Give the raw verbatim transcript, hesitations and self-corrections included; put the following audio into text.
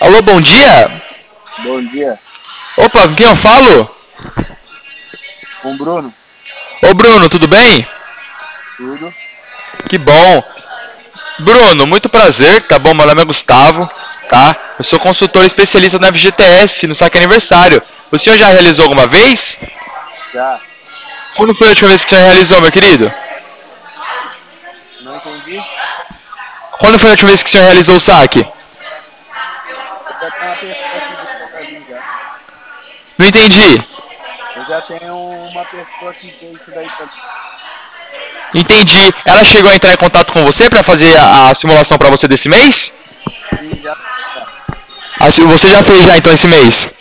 Alô, bom dia? Bom dia. Opa, com quem eu falo? Com o Bruno? Ô Bruno, tudo bem? Tudo. Que bom. Bruno, muito prazer, tá bom? Meu nome é Gustavo, tá? Eu sou consultor especialista na F G T S, no saque aniversário. O senhor já realizou alguma vez? Já. Quando foi a última vez que o senhor realizou, meu querido? Não entendi? Quando foi a última vez que o senhor realizou o saque? Eu já tenho uma pessoa que veio pra mim já. Não entendi. Eu já tenho uma pessoa que fez isso daí pra mim. Entendi. Ela chegou a entrar em contato com você para fazer a, a simulação para você desse mês? Sim, já. já. Ah, se- você já fez já então esse mês?